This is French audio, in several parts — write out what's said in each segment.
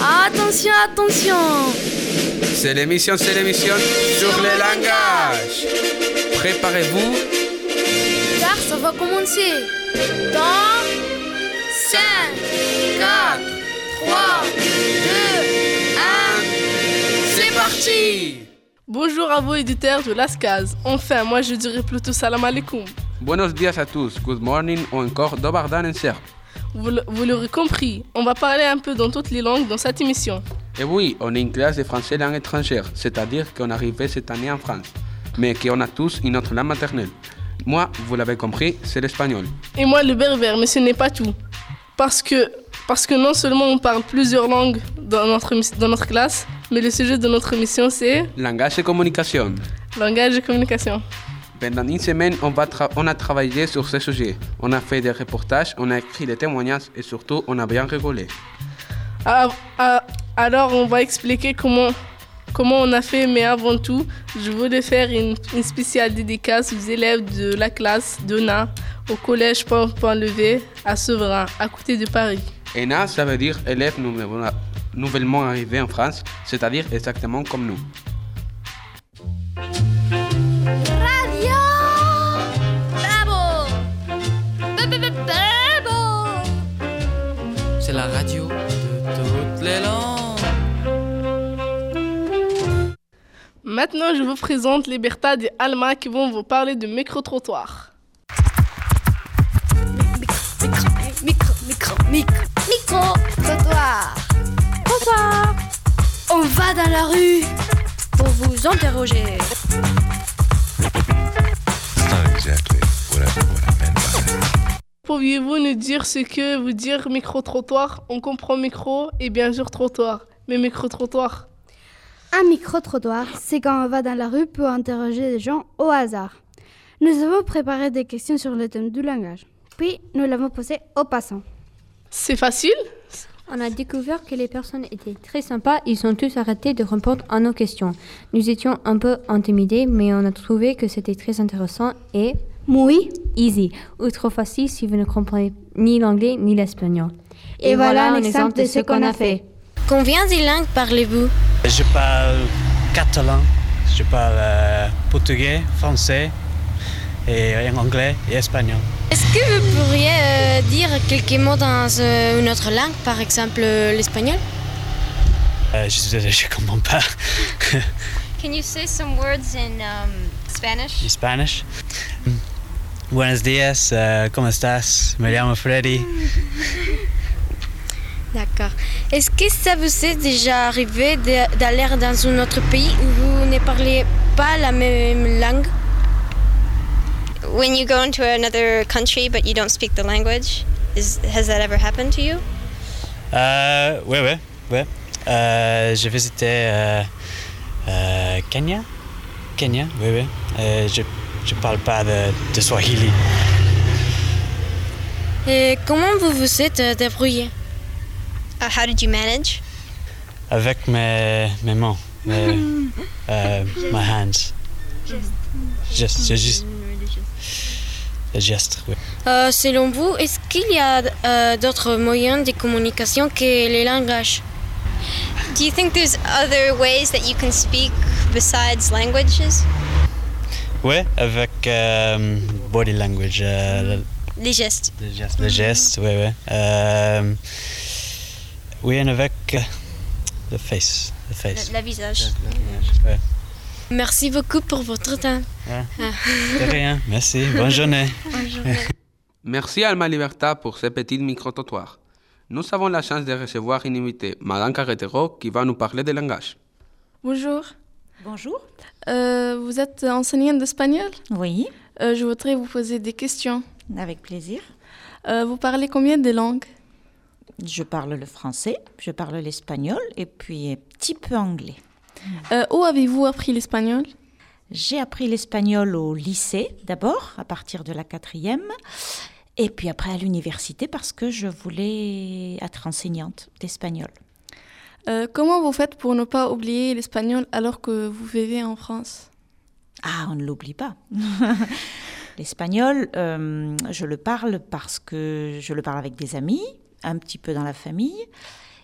Attention, attention! C'est l'émission sur les langages. Préparez-vous. Car ça va commencer. Dans 5, 4, 3, 2, 1. C'est parti! Bonjour à vous éditeurs de Lascaz. Enfin, moi je dirais plutôt salam alaikum. Buenos días à tous, good morning ou encore dobar dan en serbe. Vous l'aurez compris, on va parler un peu dans toutes les langues dans cette émission. Et oui, on est une classe de français langue étrangère, c'est-à-dire qu'on est arrivé cette année en France, mais qu'on a tous une autre langue maternelle. Moi, vous l'avez compris, c'est l'espagnol. Et moi le berbère, mais ce n'est pas tout. Parce que non seulement on parle plusieurs langues dans notre classe, mais le sujet de notre émission c'est... Langage et communication. Langage et communication. Pendant une semaine, on a travaillé sur ce sujet. On a fait des reportages, on a écrit des témoignages et surtout, on a bien rigolé. Alors, on va expliquer comment on a fait, mais avant tout, je voulais faire une spéciale dédicace aux élèves de la classe d'ENA au collège Pont-Levé à Sevran, à côté de Paris. ENA, ça veut dire élèves nouvellement arrivés en France, c'est-à-dire exactement comme nous. C'est la radio de toutes les langues. Maintenant, je vous présente les Bertad et Alma qui vont vous parler de micro-trottoir. Micro-trottoir. Trottoir. On va dans la rue pour vous interroger. That's not exactly what I meant by that. Pourriez-vous nous dire ce que veut dire micro-trottoir? On comprend micro et bien sûr trottoir. Mais micro-trottoir? Un micro-trottoir, c'est quand on va dans la rue pour interroger les gens au hasard. Nous avons préparé des questions sur le thème du langage. Puis, nous l'avons posé aux passants. C'est facile? On a découvert que les personnes étaient très sympas. Ils ont tous arrêté de répondre à nos questions. Nous étions un peu intimidés, mais on a trouvé que c'était très intéressant et... Muy easy, ou trop facile si vous ne comprenez ni l'anglais ni l'espagnol. Et voilà un exemple de ce qu'on a fait. Combien de langues parlez-vous? Je parle catalan, je parle portugais, français, et anglais et espagnol. Est-ce que vous pourriez dire quelques mots dans une autre langue, par exemple l'espagnol? Je comprends pas. Can you say some words in Spanish? Spanish. Buenos días, ¿cómo estás? Me llamo Freddy. D'accord. Est-ce que ça vous est déjà arrivé d'aller dans un autre pays où vous ne parlez pas la même langue? When you go into another country but you don't speak the language, has that ever happened to you? Ouais. J'ai visité Kenya, oui. Je parle pas de Swahili. Et comment vous vous êtes débrouillé? How did you manage? Avec mes mains, my hands. Juste. Les gestes, oui. Selon vous, est-ce qu'il y a d'autres moyens de communication que les langages? Do you think there's other ways that you can speak besides languages? Oui, avec body language. Les gestes. Les gestes, oui. Oui, et avec le face. Le visage. Ouais. Merci beaucoup pour votre temps. De rien, merci. Bonne journée. Merci Alma Libertad pour ce petit micro-trottoir. Nous avons la chance de recevoir une invitée, Madame Carretero, qui va nous parler de langage. Bonjour. Bonjour. Vous êtes enseignante d'espagnol? Oui. Je voudrais vous poser des questions. Avec plaisir. Vous parlez combien de langues? Je parle le français, je parle l'espagnol et puis un petit peu anglais. Où avez-vous appris l'espagnol? J'ai appris l'espagnol au lycée d'abord, à partir de la 4e, et puis après à l'université parce que je voulais être enseignante d'espagnol. Comment vous faites pour ne pas oublier l'espagnol alors que vous vivez en France? Ah, on ne l'oublie pas. L'espagnol, je le parle parce que je le parle avec des amis, un petit peu dans la famille.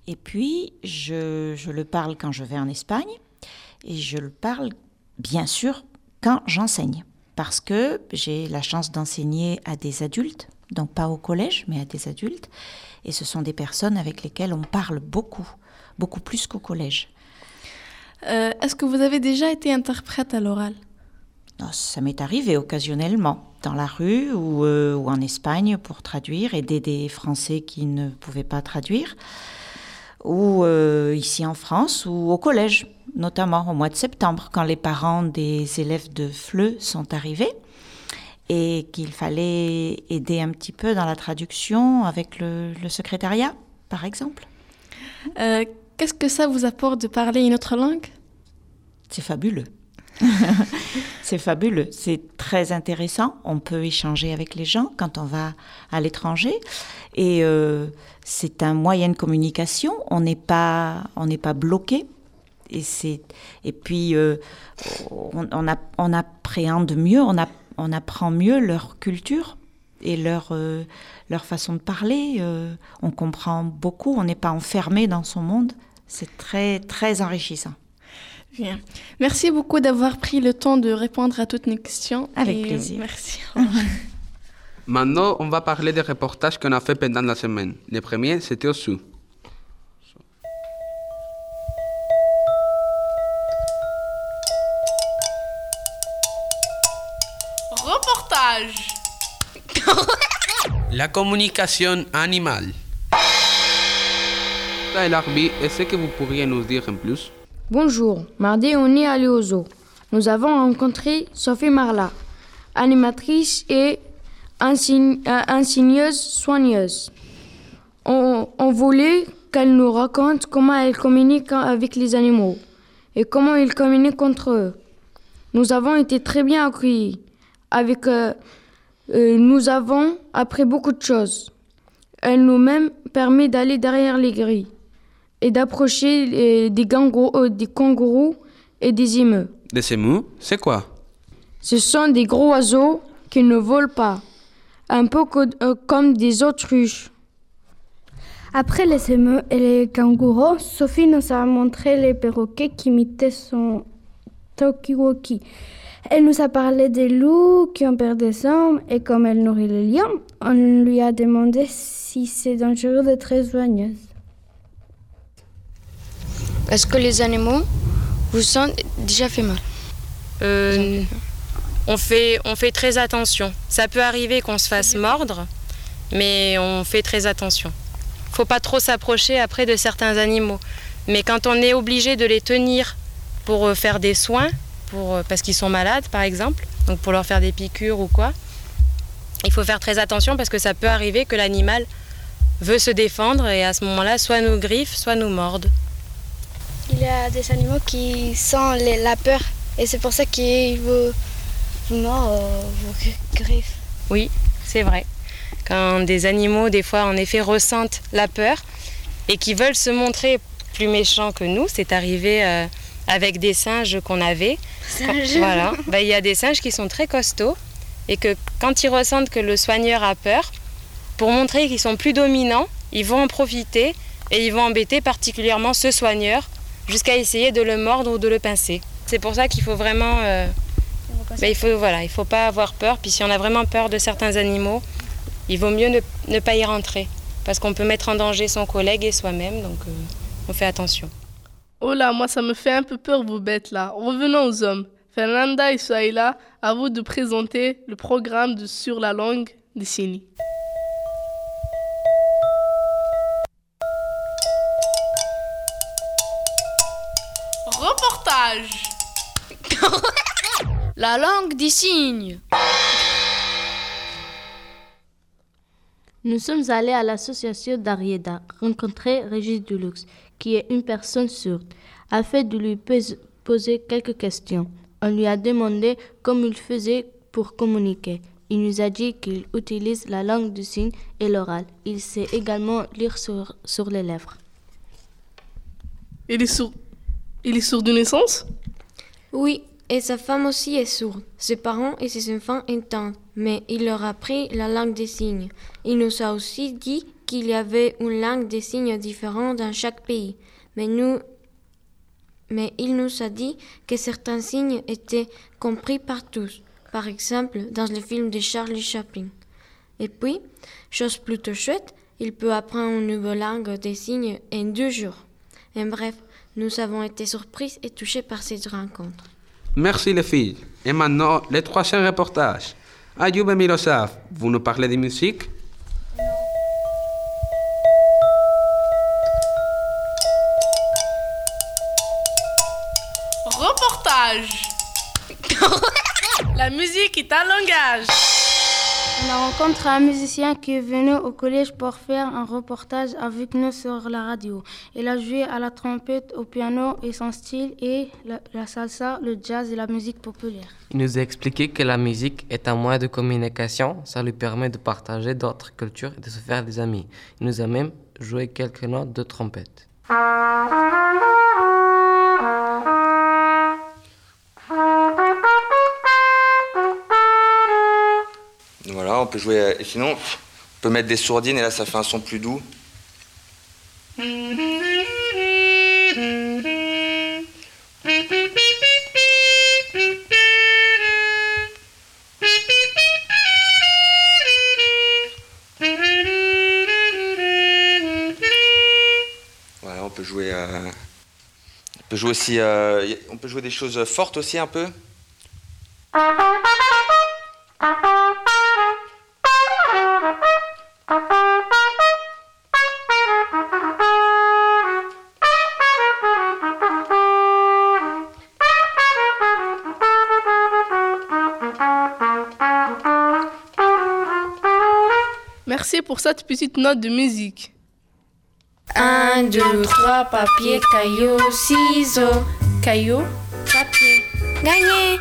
Et puis, je le parle quand je vais en Espagne et je le parle, bien sûr, quand j'enseigne. Parce que j'ai la chance d'enseigner à des adultes, donc pas au collège, mais à des adultes. Et ce sont des personnes avec lesquelles on parle beaucoup, beaucoup plus qu'au collège. Est-ce que vous avez déjà été interprète à l'oral ? Non, ça m'est arrivé occasionnellement, dans la rue ou en Espagne pour traduire, aider des Français qui ne pouvaient pas traduire, ou ici en France ou au collège, notamment au mois de septembre, quand les parents des élèves de FLE sont arrivés et qu'il fallait aider un petit peu dans la traduction avec le secrétariat, par exemple. Qu'est-ce que ça vous apporte de parler une autre langue ? C'est fabuleux. C'est fabuleux, c'est très intéressant. On peut échanger avec les gens quand on va à l'étranger et c'est un moyen de communication. On n'est pas bloqué et puis on appréhende mieux, on apprend mieux leur culture et leur façon de parler. On comprend beaucoup. On n'est pas enfermé dans son monde. C'est très très enrichissant. Bien. Merci beaucoup d'avoir pris le temps de répondre à toutes nos questions. Avec plaisir. Merci. Maintenant, on va parler des reportages qu'on a fait pendant la semaine. Le premier, c'était au Sud. Reportage. La communication animale. Ça est Larbi, est-ce que vous pourriez nous dire en plus? Bonjour, mardi on est allé au zoo. Nous avons rencontré Sophie Marla, animatrice et enseigneuse soigneuse. On voulait qu'elle nous raconte comment elle communique avec les animaux et comment ils communiquent entre eux. Nous avons été très bien accueillis. Nous avons appris beaucoup de choses. Elle nous même permet d'aller derrière les grilles et d'approcher des kangourous et des émeus. Des émeus, c'est quoi? Ce sont des gros oiseaux qui ne volent pas, un peu comme des autruches. Après les émeus et les kangourous, Sophie nous a montré les perroquets qui imitaient son talkie-walkie. Elle nous a parlé des loups qui ont perdu des hommes et comme elle nourrit les lions, on lui a demandé si c'est dangereux d'être soigneuse. Est-ce que les animaux vous ont déjà fait mal? On fait très attention. Ça peut arriver qu'on se fasse mordre, mais on fait très attention. Faut pas trop s'approcher après de certains animaux. Mais quand on est obligé de les tenir pour faire des soins, parce qu'ils sont malades par exemple, donc pour leur faire des piqûres ou quoi, il faut faire très attention parce que ça peut arriver que l'animal veut se défendre et à ce moment-là, soit nous griffe, soit nous morde. Il y a des animaux qui sentent la peur et c'est pour ça qu'ils vous mordent, vous griffent. Oui, c'est vrai. Quand des animaux, des fois, en effet, ressentent la peur et qui veulent se montrer plus méchants que nous, c'est arrivé avec des singes qu'on avait. Voilà. Il y a des singes qui sont très costauds et que quand ils ressentent que le soigneur a peur, pour montrer qu'ils sont plus dominants, ils vont en profiter et ils vont embêter particulièrement ce soigneur jusqu'à essayer de le mordre ou de le pincer. C'est pour ça qu'il faut vraiment... il faut pas avoir peur. Puis si on a vraiment peur de certains animaux, il vaut mieux ne pas y rentrer parce qu'on peut mettre en danger son collègue et soi-même, donc on fait attention. Oh là, moi ça me fait un peu peur vos bêtes là. Revenons aux hommes. Fernanda et Sohaila, à vous de présenter le programme sur la langue des signes. Reportage. La langue des signes. Nous sommes allés à l'association d'Arieda rencontrer Régis Dulux, qui est une personne sourde, afin de lui poser quelques questions. On lui a demandé comment il faisait pour communiquer. Il nous a dit qu'il utilise la langue du signe et l'oral. Il sait également lire sur les lèvres. Il est sourd de naissance? Oui, et sa femme aussi est sourde. Ses parents et ses enfants entendent, mais il leur a appris la langue des signes. Il nous a aussi dit qu'il y avait une langue des signes différente dans chaque pays. Mais il nous a dit que certains signes étaient compris par tous. Par exemple, dans le film de Charlie Chaplin. Et puis, chose plutôt chouette, il peut apprendre une nouvelle langue des signes en 2 jours. En bref, nous avons été surprises et touchés par cette rencontre. Merci les filles. Et maintenant, le 3e reportage. Ayoub et Miroslav, vous nous parlez de musique? Reportage. La musique est un langage. On a rencontré un musicien qui est venu au collège pour faire un reportage avec nous sur la radio. Il a joué à la trompette, au piano et son style est la salsa, le jazz et la musique populaire. Il nous a expliqué que la musique est un moyen de communication. Ça lui permet de partager d'autres cultures et de se faire des amis. Il nous a même joué quelques notes de trompette. Voilà, on peut jouer. Sinon, on peut mettre des sourdines et là, ça fait un son plus doux. Voilà, on peut jouer. On peut jouer aussi. On peut jouer des choses fortes aussi un peu. Merci pour cette petite note de musique. 1, 2, 3, papier, caillou, ciseaux. Caillou, papier. Gagné.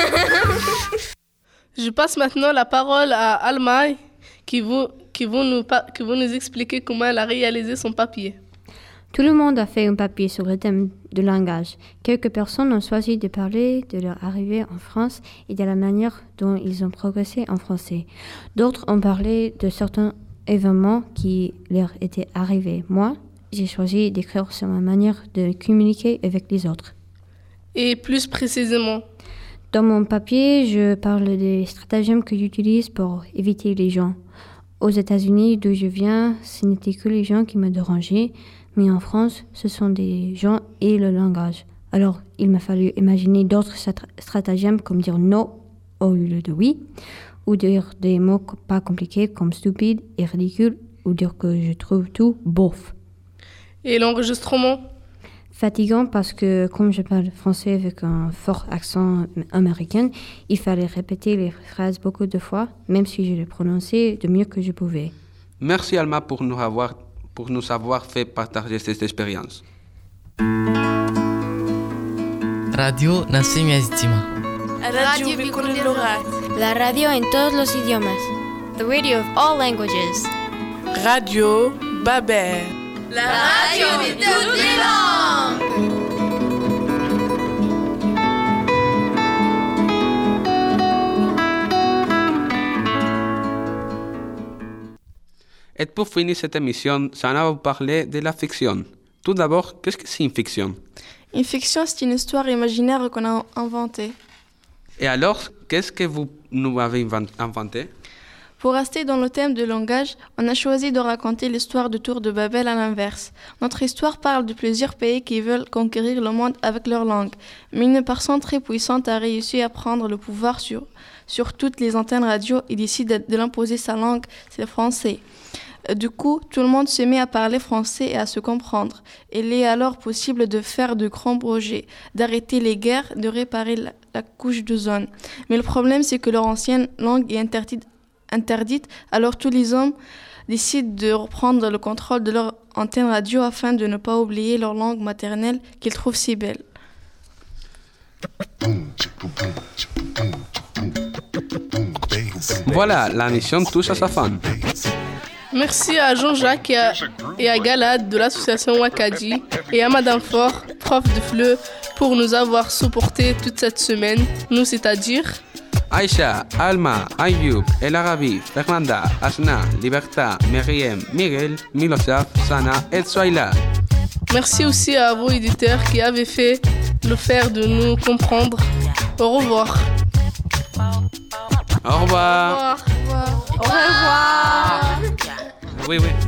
Je passe maintenant la parole à Almaï qui vont nous expliquer comment elle a réalisé son papier. Tout le monde a fait un papier sur le thème du langage. Quelques personnes ont choisi de parler de leur arrivée en France et de la manière dont ils ont progressé en français. D'autres ont parlé de certains événements qui leur étaient arrivés. Moi, j'ai choisi d'écrire sur ma manière de communiquer avec les autres. Et plus précisément? Dans mon papier, je parle des stratagèmes que j'utilise pour éviter les gens. Aux États-Unis, d'où je viens, ce n'était que les gens qui me dérangeaient. Mais en France, ce sont des gens et le langage. Alors, il m'a fallu imaginer d'autres stratagèmes comme dire non au lieu de oui, ou dire des mots pas compliqués comme stupide et ridicule, ou dire que je trouve tout bof. Et l'enregistrement? Fatigant parce que, comme je parle français avec un fort accent américain, il fallait répéter les phrases beaucoup de fois, même si je les prononçais du mieux que je pouvais. Merci Alma pour nous avoir fait partager cette expérience. Radio Nasimi Azitima. Radio بكل اللغات. La radio en todos los idiomas. The radio of all languages. Radio Babel. La radio de toutes les langues. Et pour finir cette émission, Sana va vous parler de la fiction. Tout d'abord, qu'est-ce que c'est une fiction? Une fiction, c'est une histoire imaginaire qu'on a inventée. Et alors, qu'est-ce que vous nous avez inventé? Pour rester dans le thème du langage, on a choisi de raconter l'histoire du Tour de Babel à l'inverse. Notre histoire parle de plusieurs pays qui veulent conquérir le monde avec leur langue. Mais une personne très puissante a réussi à prendre le pouvoir sur toutes les antennes radio et décide de l'imposer sa langue, c'est le français. Du coup, tout le monde se met à parler français et à se comprendre. Il est alors possible de faire de grands projets, d'arrêter les guerres, de réparer la couche d'ozone. Mais le problème, c'est que leur ancienne langue est interdite, alors tous les hommes décident de reprendre le contrôle de leur antenne radio afin de ne pas oublier leur langue maternelle qu'ils trouvent si belle. Voilà, la mission touche à sa fin. Merci à Jean-Jacques et à Galad de l'association Wakadi et à Madame Fort, prof de FLE, pour nous avoir supportés toute cette semaine, nous c'est-à-dire Aïcha, Alma, Ayoub, El Arabi, Fernanda, Asna, Liberta, Meriem, Miguel, Milosaf, Sana et Soaila. Merci aussi à vos éditeurs qui avaient fait le faire de nous comprendre. Au revoir. Au revoir. Au revoir. Oui, oui.